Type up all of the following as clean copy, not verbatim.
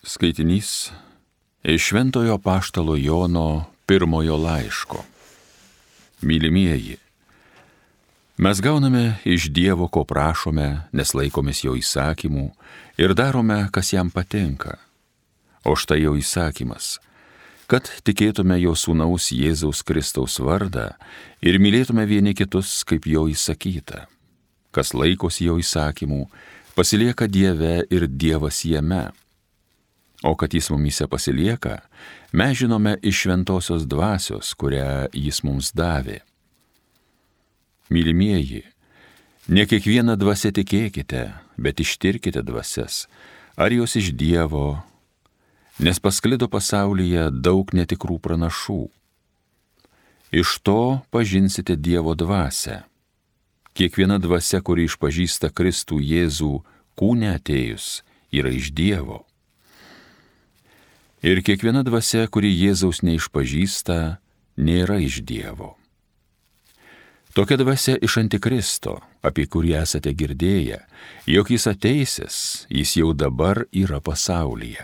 Skaitinys iš Šventojo Apaštalo Jono pirmojo laiško. Mylimieji, mes gauname iš Dievo, ko prašome, nes laikomės jo įsakymų ir darome, kas jam patinka. O štai jo įsakymas, kad tikėtume jo sūnaus Jėzaus Kristaus vardą ir mylėtume vieni kitus, kaip jo įsakyta. Kas laikosi jo įsakymų, pasilieka Dieve ir Dievas jame. O kad jis mumyse pasilieka, mes žinome iš šventosios dvasios, kurią jis mums davė. Mylimieji, ne kiekvieną dvasią tikėkite, bet ištirkite dvasias, ar jos iš Dievo, nes pasklido pasaulyje daug netikrų pranašų. Iš to pažinsite Dievo dvasią. Kiekviena dvasia, kuri išpažįsta Kristų Jėzų kūne atėjus, yra iš Dievo. Ir kiekviena dvasia, kuri Jėzaus neišpažįsta, nėra iš Dievo. Tokia dvasia iš Antikristo, apie kurį esate girdėję, jog jis ateisis, jis jau dabar yra pasaulyje.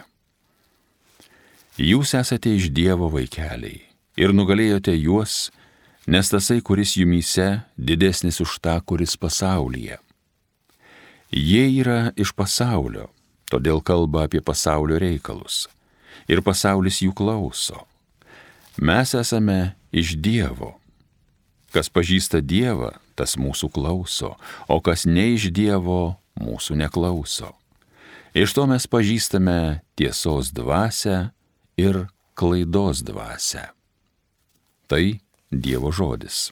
Jūs esate iš Dievo vaikeliai ir nugalėjote juos, nes tasai, kuris jumyse, didesnis už tą, kuris pasaulyje. Jie yra iš pasaulio, todėl kalba apie pasaulio reikalus. Ir pasaulis jų klauso. Mes esame iš Dievo. Kas pažįsta Dievą, tas mūsų klauso, o kas ne iš Dievo, mūsų neklauso. Iš to mes pažįstame tiesos dvasią ir klaidos dvasią. Tai Dievo žodis.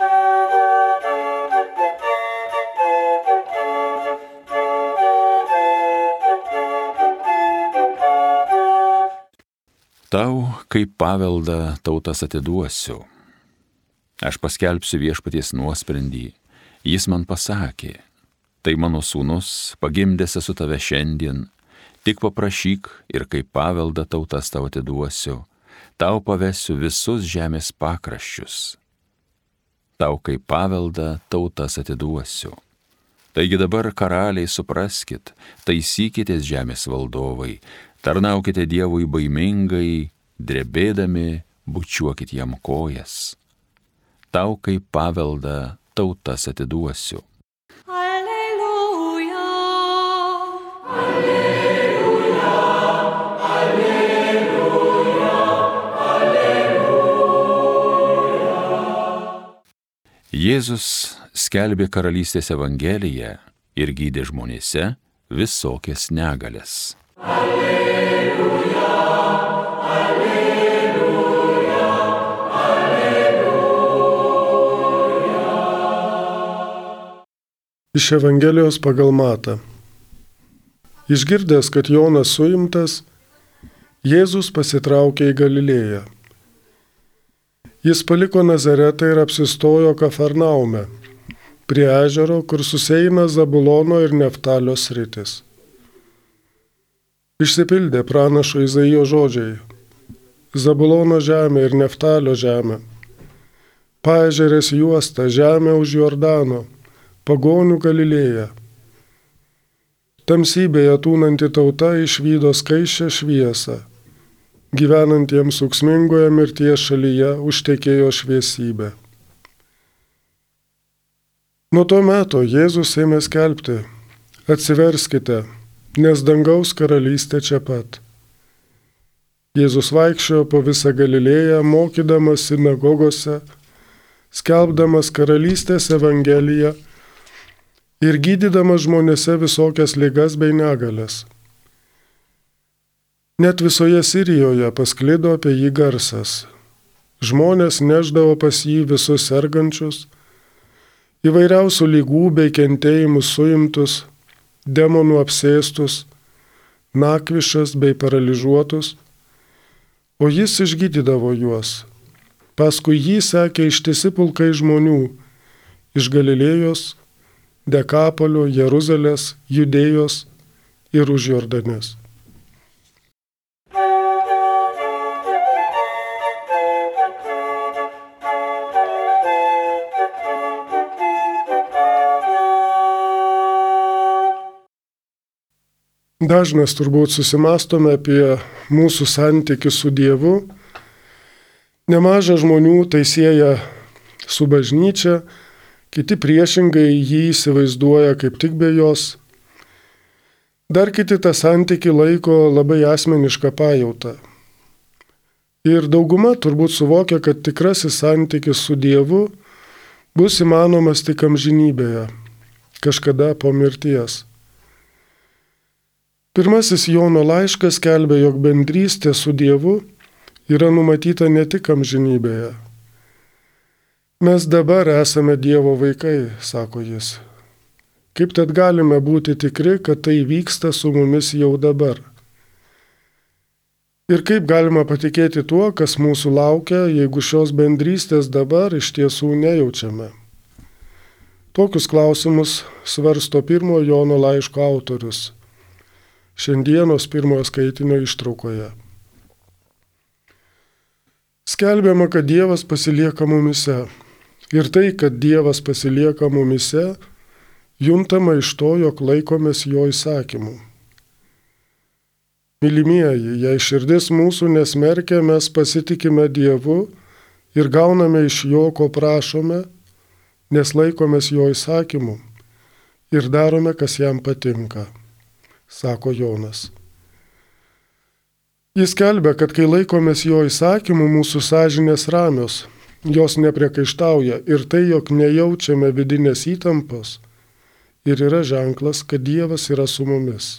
Tau, kaip paveldą, tautas atiduosiu. Aš paskelbsiu viešpaties nuosprendį. Jis man pasakė, tai mano sūnus, pagimdęs esu tave šiandien, tik paprašyk ir kaip paveldą tautas tau atiduosiu, tau pavesiu visus žemės pakraščius. Tau kaip paveldą tautas atiduosiu. Taigi dabar, karaliai, supraskit, taisykitės žemės valdovai, tarnaukite Dievui baimingai, drebėdami, bučiuokit jam kojas. Tau kaip paveldą tautas atiduosiu. Alleluja, alleluja, alleluja, alleluja. Jėzus skelbė karalystės evangeliją ir gydė žmonėse visokias negalias. Alleluja, alleluja, alleluja. Iš Evangelijos pagal Matą. Išgirdęs, kad Jonas suimtas, Jėzus pasitraukė į Galilėją. Jis paliko Nazaretą ir apsistojo Kafarnaume, prie ežero, kur susieina Zabulono ir Neftalio sritis. Išsipildė pranašo Izaijo žodžiai: Zabulono žemė ir Neftalio žemė, paežerės juosta, žemė už Jordano, pagonių Galilėja. Tamsybėje tūnanti tauta išvydo skaisčią šviesą, gyvenantiems ūksmingoje mirties šalyje užtekėjo šviesybė. Nuo to meto Jėzus ėmė skelbti: atsiverskite, nes dangaus karalystė čia pat. Jėzus vaikščiojo po visą Galilėją, mokydamas sinagogose, skelbdamas karalystės evangeliją ir gydydamas žmonėse visokias ligas bei negalias. Net visoje Sirijoje pasklido apie jį garsas. Žmonės nešdavo pas jį visus sergančius, įvairiausių lygų bei kentėjimų suimtus, demonų apsėstus, nakvišas bei paralyžiuotus, o jis išgydydavo juos. Paskui jį sekė ištisi pulkai žmonių iš Galilėjos, Dekapolio, Jeruzalės, Judėjos ir už Jordanės. Dažnas turbūt susimastome apie mūsų santykių su Dievu. Nemaža žmonių tai sieja su bažnyčia, kiti priešingai jį įsivaizduoja kaip tik be jos. Dar kiti tą santykį laiko labai asmenišką pajautą. Ir dauguma turbūt suvokia, kad tikrasis santykis su Dievu bus įmanomas tik amžinybėje, kažkada po mirties. Pirmasis Jono laiškas skelbia, jog bendrystė su Dievu yra numatyta ne tik amžinybėje. Mes dabar esame Dievo vaikai, sako jis. Kaip tad galime būti tikri, kad tai vyksta su mumis jau dabar? Ir kaip galima patikėti tuo, kas mūsų laukia, jeigu šios bendrystės dabar iš tiesų nejaučiame? Tokius klausimus svarsto 1 Jono laiško autorius šiandienos 1 skaitinio ištraukoje. Skelbiama, kad Dievas pasilieka mumise. Ir tai, kad Dievas pasilieka mumise, juntama iš to, jog laikomės jo įsakymų. Mylimieji, jei širdis mūsų nesmerkia, mes pasitikime Dievu ir gauname iš jo, ko prašome, nes laikomės jo įsakymų ir darome, kas jam patinka, sako Jonas. Jis skelbia, kad kai laikomės jo įsakymų, mūsų sąžinės ramios, jos nepriekaištauja ir tai, jog nejaučiame vidinės įtampos, ir yra ženklas, kad Dievas yra su mumis.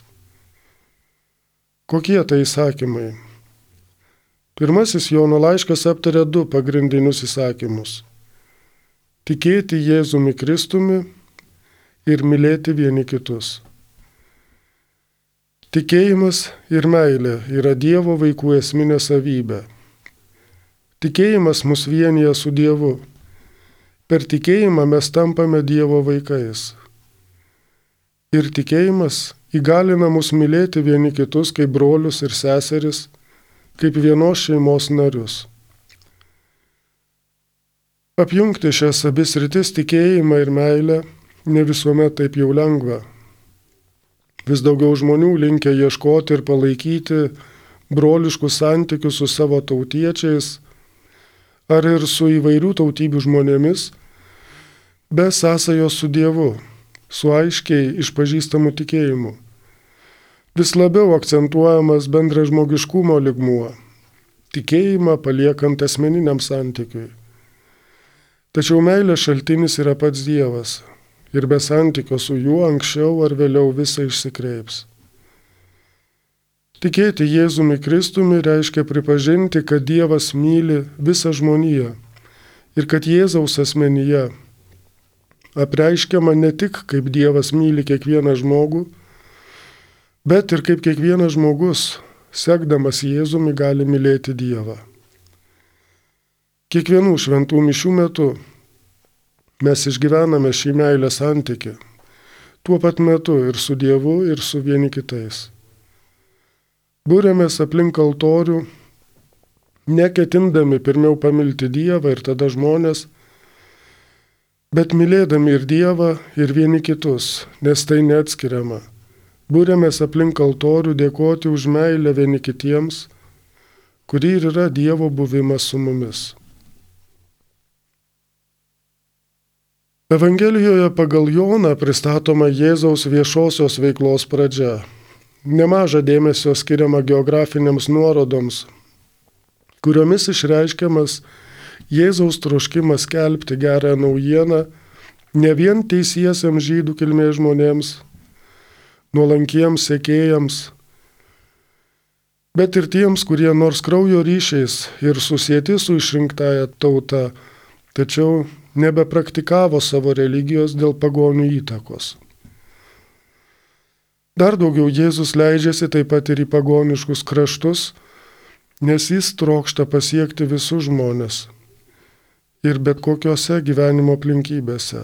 Kokie tai įsakymai? Pirmasis Jono laiškas aptaria 2 pagrindinius įsakymus. Tikėti Jėzumi Kristumi ir mylėti vieni kitus. Tikėjimas ir meilė yra Dievo vaikų esminė savybė. Tikėjimas mus vienija su Dievu. Per tikėjimą mes tampame Dievo vaikais. Ir tikėjimas įgalina mus mylėti vieni kitus kaip brolius ir seseris, kaip vienos šeimos narius. Apjungti šias abi sritis tikėjimą ir meilę ne visuomet taip jau lengva. Vis daugiau žmonių linkę ieškoti ir palaikyti broliškus santykius su savo tautiečiais ar ir su įvairių tautybių žmonėmis, be sąsajos su Dievu, su aiškiai išpažįstamu tikėjimu. Vis labiau akcentuojamas bendražmogiškumo lygmuo, tikėjimą paliekant asmeniniam santykiui. Tačiau meilės šaltinis yra pats Dievas ir be santykio su juo anksčiau ar vėliau visa išsikreips. Tikėti Jėzumi Kristumi reiškia pripažinti, kad Dievas myli visą žmoniją ir kad Jėzaus asmenyje apreiškiama ne tik kaip Dievas myli kiekvieną žmogų, bet ir kaip kiekvienas žmogus, sekdamas Jėzumi, gali mylėti Dievą. Kiekvienų šventų mišių metu mes išgyvename šį meilės santykį, tuo pat metu ir su Dievu, ir su vieni kitais. Būrėmės aplink altorių, neketindami pirmiau pamilti Dievą ir tada žmonės, bet mylėdami ir Dievą, ir vieni kitus, nes tai neatskiriama. Būrėmės aplink altorių dėkoti už meilę vieni kitiems, kuri ir yra Dievo buvimas su mumis. Evangelijoje pagal Joną pristatoma Jėzaus viešosios veiklos pradžia. Nemaža dėmesio skiriama geografinėms nuorodoms, kuriomis išreiškiamas Jėzaus troškimas skelbti gerąją naujieną ne vien teisiesiems žydų kilmės žmonėms, nuolankiems sekėjams, bet ir tiems, kurie nors kraujo ryšiais ir susieti su išrinktąja tauta, tačiau nebepraktikavo savo religijos dėl pagonių įtakos. Dar daugiau Jėzus leidžiasi taip pat ir į pagoniškus kraštus, nes jis trokšta pasiekti visus žmones ir bet kokiose gyvenimo aplinkybėse.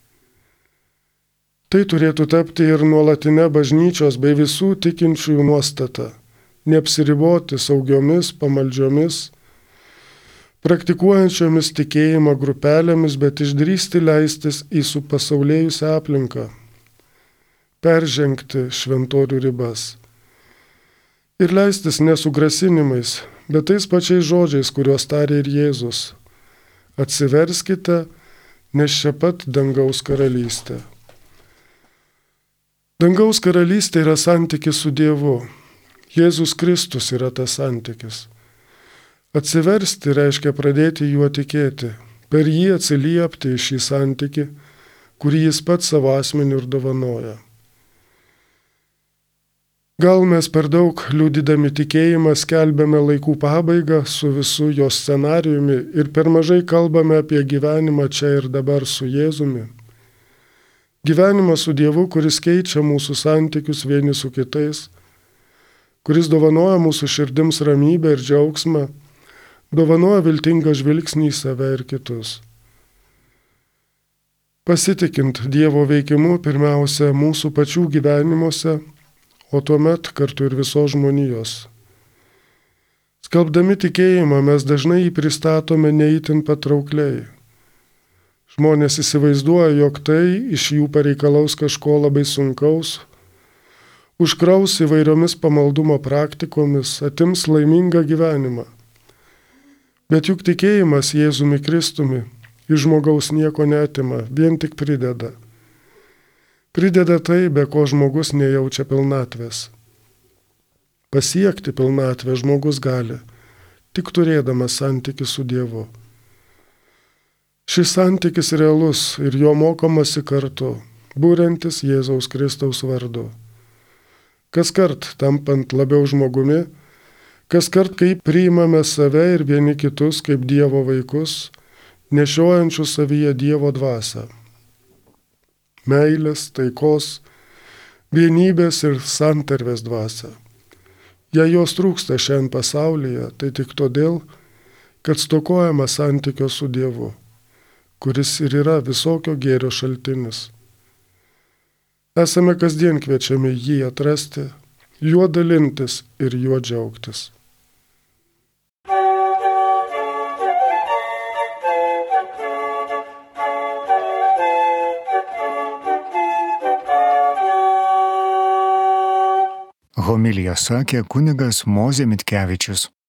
Tai turėtų tapti ir nuolatinė bažnyčios bei visų tikinčiųjų nuostata – neapsiriboti saugiomis pamaldžiomis, praktikuojančiomis tikėjimą grupelėmis, bet išdrįsti leistis į supasaulėjusią aplinką, peržengti šventorių ribas Ir leistis ne su grasinimais, bet tais pačiais žodžiais, kuriuos tarė ir Jėzus. Atsiverskite, nes čia pat dangaus karalystė. Dangaus karalystė yra santykis su Dievu. Jėzus Kristus yra tas santykis. Atsiversti reiškia pradėti juo tikėti, per jį atsiliepti į šį santykį, kurį jis pats savo asmeniu ir dovanoja. Gal mes per daug liudydami tikėjimą skelbiame laikų pabaigą su visu jos scenarijumi ir per mažai kalbame apie gyvenimą čia ir dabar su Jėzumi. Gyvenimą su Dievu, kuris keičia mūsų santykius vieni su kitais, kuris dovanoja mūsų širdims ramybę ir džiaugsmą, dovanoja viltingą žvilgsnį į save ir kitus. Pasitikint Dievo veikimu pirmiausia mūsų pačių gyvenimuose, o tuomet kartu ir visos žmonijos. Skelbdami tikėjimą mes dažnai jį pristatome neįtin patraukliai. Žmonės įsivaizduoja, jog tai iš jų pareikalaus kažko labai sunkaus, užkraus įvairiomis pamaldumo praktikomis, atims laimingą gyvenimą. Bet juk tikėjimas Jėzumi Kristumi iš žmogaus nieko neatima, vien tik prideda. Prideda tai, be ko žmogus nejaučia pilnatvės. Pasiekti pilnatvę žmogus gali, tik turėdamas santykį su Dievu. Šis santykis realus ir jo mokomasi kartu, būrentis Jėzaus Kristaus vardu. Kaskart tampant labiau žmogumi, kaskart kaip priimame save ir vieni kitus kaip Dievo vaikus, nešiojančius savyje Dievo dvasią. Meilės, taikos, vienybės ir santarvės dvasia. Jei jos trūksta šiandien pasaulyje, tai tik todėl, kad stokojama santykio su Dievu, kuris ir yra visokio gėrio šaltinis. Esame kasdien kviečiami jį atrasti, juo dalintis ir juo džiaugtis. Homiliją sakė kunigas Mozė Mitkevičius.